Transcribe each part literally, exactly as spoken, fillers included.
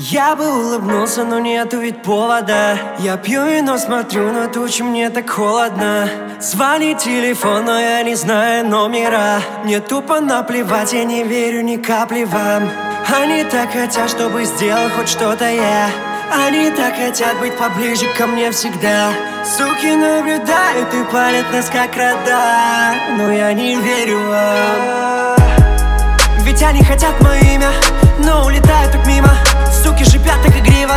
Я бы улыбнулся, но нету ведь повода. Я пью вино, смотрю на тучи, мне так холодно. Звонит телефон, но я не знаю номера. Мне тупо наплевать, я не верю ни капли вам. Они так хотят, чтобы сделал хоть что-то я. Они так хотят быть поближе ко мне всегда. Суки наблюдают и палят нас как радар. Но я не верю вам. Ведь они хотят мое имя, но улетают так мимо. Суки шипят так игриво.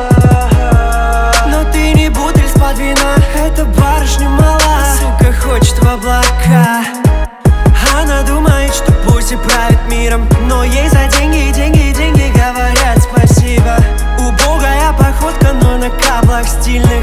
Но ты не бутыль из-под вина. Эта барышня мала, сука хочет в облака. Она думает, что пусть и правит миром, но ей за деньги, деньги, деньги говорят спасибо. Убогая походка, но на каблах стильных.